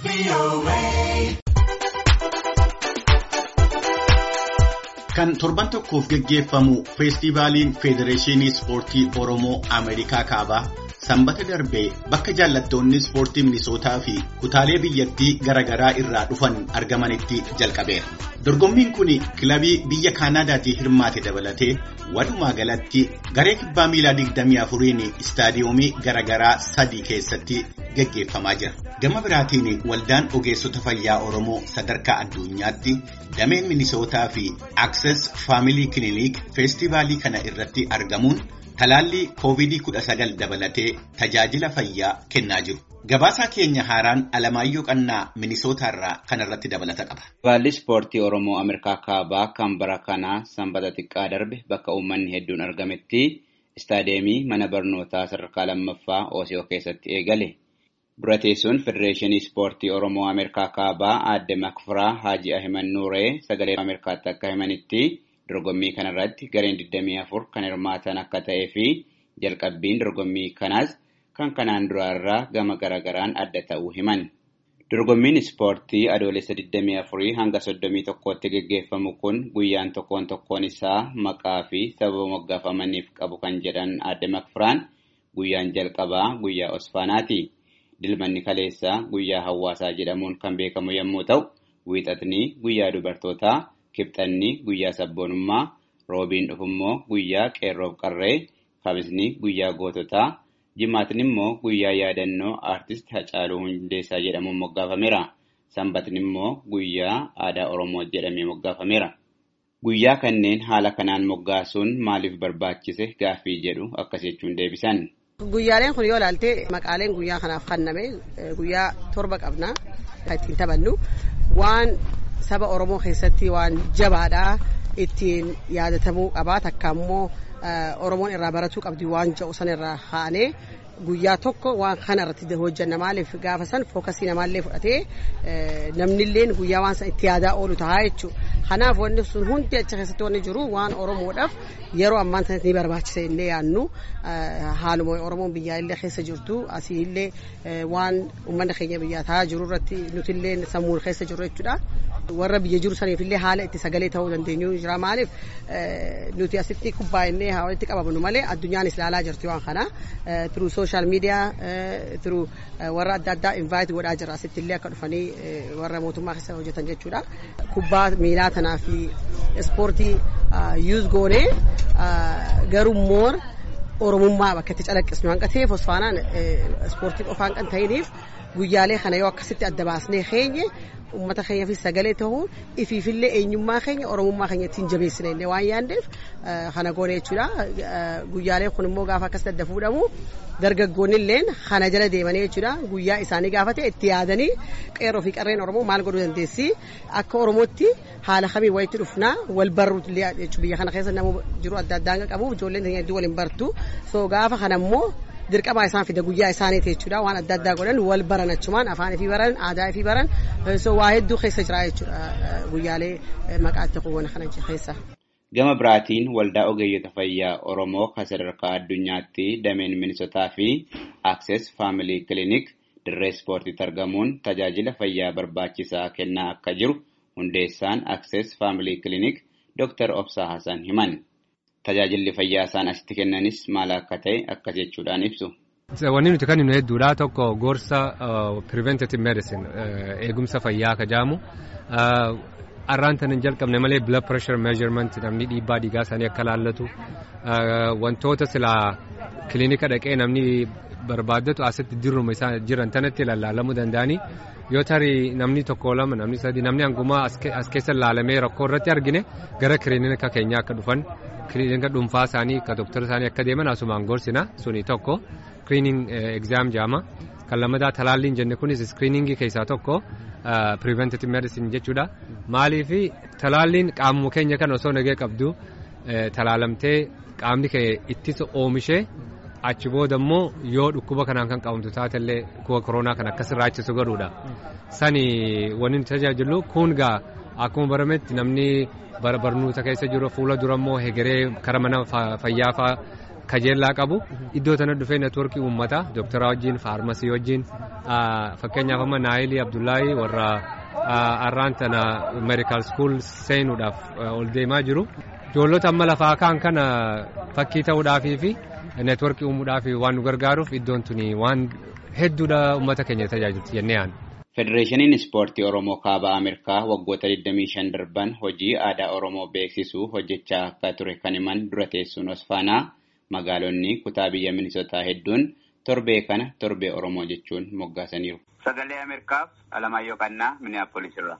Kan torban tokkoof geggeeffamu feestivaaliin Federeeshinii Ispoortii Oromoo Ameerikaa Kaabaa sanbata darbee bakka jaallattoonni ispoortii Minisootaa fi kutaalee biyyattii garaagaraa irraa dhufan argamanitti jalqabeera. Dorgommiin kun kilabii biyya Kaanaadaatii hirmaate dabalatee walumaa galatti garee kubbaa miilaa 24 istaadiyoomii garaagaraa 3 keessatti geggeeffamaa jira. Gama biraatiin waldaan ogeessota fayyaa Oromoo sadarkaa addunyaatti dameen Minisootaa fi Access Family Clinic feestivaalii kana irratti argamuun talaallii COVID-19 dabalatee tajaajila fayyaa kennaa jiru. Gabaasaa keenya haaraan Alamaayyoo Qannaa Minisootaarraa kanarratti dabalata qaba. Feestivalli Ispoortii Oromoo Ameerikaa Kaabaa kan bara kanaa sanbata xiqqaa darbe bakka uummanni hedduun argametti istaadiyeemii mana barnootaa sadarkaa lammaffaa OSO keessatti eegale. Dura teessuun Federeeshinii Ispoortii Oromoo Ameerikaa Kaabaa Aadde Makfiraa Haaji Ahimad Nuuree sagalee Ameerikaatti akka himanitti dorgommii kanarratti gareen 24 kan hirmaatan akka ta'ee fi jalqabbiin dorgommii kanaas kan kanaan duraarraa gama garagaraan adda ta'uu himan. Dorgommiin ispoortii adoolessa 24 hanga 31tti geggeeffamu kun guyyaan tokkoon isaa maqaa fi sababa moggaafamaniif qabu kan jedhan Aadde Makfiraan guyyaan jalqabaa guyyaa Osfaanaati. Dilmanni kaleessaa guyyaa hawaasaa jedhamuun kan beekamu yommuu ta'u, wiixatni guyyaa dubartootaa, kibxanni guyyaa sabboonummaa, roobiin dhufummoo guyyaa qeerroof qarree, kamisni guyyaa goototaa, jimaatni immoo guyyaa yaadannoo aartist Hacaaluu Hundeessaa jedhamuun moggaafameera. Sanbatni immoo guyyaa aadaa Oromoo jedhamee moggaafameera. Guyyaa kanneen haala kanaan moggaasuun maaliif barbaachise gaaffii jedhu akkas jechuun deebisan. Guyyaaleen kun yoo ilaalte maqaaleen guyyaa kanaaf kenname guyyaa 7 qabna kan ittiin taphannu waan saba Oromoo keessatti waan jabaadhaa ittiin yaadatamuu qaba takka immoo Oromoon irraa baratuu qabdi waan jedhu san irraa haanee guyyaa tokko waan kana irratti hojjanna maaliif gaafa san fookasii namaallee fudhatee namnillee guyyaa waan san itti yaadaa oolu ta'a jechuudha. Kanaaf wanti sun hundi achi keessatti wanni jiru waan Oromoodhaaf yeroo ammaan sanatti ni barbaachisa illee yaannu haaluma Oromoon biyyaa illee keessa jirtu asii illee waan uummanni keenya biyyaa taa'aa jiru irratti nuti illee sammuu keessa jiru jechuudha. Warra biyya jiru saniif illee haala itti sagalee ta'uu dandeenyu jira maaliif nuti asitti kubbaa innee walitti qabamnu malee addunyaanis ilaalaa jirti waan kana through social media through warra adda addaa invite godhaa jira asitti illee akka dhufanii warra mootummaa keessa hojjetan jechuudha. Kubbaa miilaa tanaa fi ispoortii use goonee garuu moor Oromummaa bakka itti calaqqisnu hanqateef Osfaanaan ispoortii qofaan kan ta'iniif guyyaalee kana yoo akkasitti adda baasnee keenye ummata keenya fi sagalee ta'uun ifiifillee eenyummaa keenya Oromummaa keenya ittiin jabeessine illee waan yaandeef kana goone jechuudha. Guyyaalee kun immoo gaafa akkasitti adda fuudhamu dargaggoonni illee kana jala deemanii jechuudha. Guyyaa isaanii gaafa ta'e itti yaadanii qeerroo fi qarreen Oromoo maal godhuu dandeessi akka Oromootti haala kamii wayitti dhufnaa wal barruutu illee jechuudha. Biyya kana keessa nama jiru adda addaa qabu ijoolleen keenya hedduu waliin bartu. So gaafa kana immoo dirqama isaan fida guyyaa isaaniiti jechuudha waan adda addaa godhan wal baran achumaan afaan fi baran aadaa fi baran so waa hedduu keessa jira jechuudha guyyaalee maqaatti quwwan kana keessa. Gama biraatiin waldaa ogeeyyota fayyaa Oromoo kan sadarkaa addunyaatti dameen Minisootaa fi Access Family Clinic dirree ispoortiitti argamuun tajaajila fayyaa barbaachisaa kennaa akka jiru hundeessaan Access Family Clinic Dr. Obsaa Hassan himan. Tajaajilli fayyaa isaan asitti kennanis maal akka ta'e akkas jechuudhaan ibsu. Wanni nuti kan nu hedduudha tokko gorsa preventative medicine eegumsa fayyaa ka jaamu arraan tan hin jalqabne malee blood pressure measurement namni dhiibbaa dhiigaa isaanii akka laallatu wantoota silaa kilinika dhaqee namni barbaadatu asitti dirruma isaa jiran tanatti lallaalamuu danda'anii yoo tarii namni tokko lama namni sadii namni hangumaa as keessa laalamee rakkoo irratti argine gara kilinika keenyaa akka dhufan kilinika dhuunfaa isaanii akka doktora isaanii akka deeman asumaan gorsina suni tokko screening exam jaama kan lammataa talaalliin jenne kunis screeningii keessaa tokko preventative medicine jechuudha maaliif talaalliin qaamuma keenya kan osoo nagee qabdu talaalamtee qaamni kee ittisa oomishee achi booda immoo yoo dhukkuba kanaan kan qabamtu taatellee kuwa koronaa kan akka sirraachisu godhuudha. Sani wanni nuti tajaajilu kun gaa akkuma barametti namni barnoota keessa jiru fuula dura immoo hegeree kara mana fayyaa fa'aa kajeellaa qabu iddoo tana dhufee networkii uummataa doktara wajjin faarmasii wajjin fakkeenyaaf amma Naayilii Abdullaahi warra arraan tana medical school seenuudhaaf ol deemaa jiru. Ijoollota amma lafaa kaan kana fakkii ta'uudhaafii fi networkii uumuudhaaf waan nu gargaaruuf iddoon tuni waan hedduudha uummata keenya tajaajilti jennee yaadna. Federeeshiniin Ispoortii Oromoo Kaaba Ameerikaa waggoota 25 darban hojii aadaa Oromoo beeksisuu hojjechaa akka ture kan himan dura teessuun Osfaanaa magaalonni kutaa biyya Minisootaa hedduun torbee kana torbee Oromoo jechuun moggaasaniiru. Sagalee Ameerikaaf Alamaayyoo Qannaa Minneapolis irraa.